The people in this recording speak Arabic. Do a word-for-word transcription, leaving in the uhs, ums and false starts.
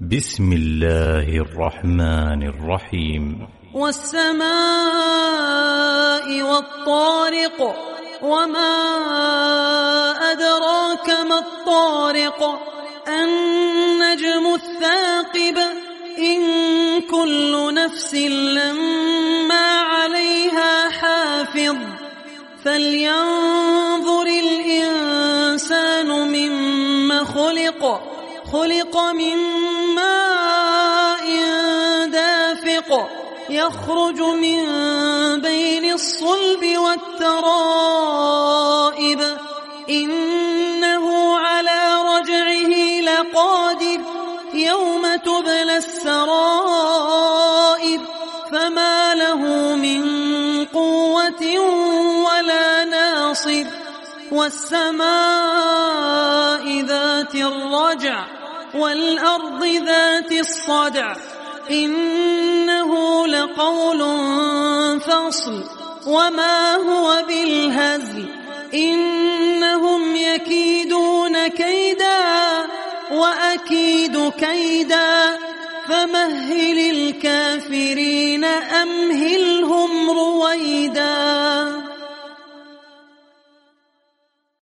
بسم الله الرحمن الرحيم. والسماء والطارق وما أدراك ما الطارق النجم الثاقب إن كل نفس لما عليها حافظ فلينظر الإنسان مما خلق خلق من ماء دافق يخرج من بين الصلب والترائب إنه على رجعه لقادر يوم تبلى السرائر فما له من قوة ولا ناصر والسماء ذات الرجع والأرض ذات الصدع إنه لقول فصل وما هو بالهزل إنهم يكيدون كيدا وأكيد كيدا فمهل الكافرين أمهل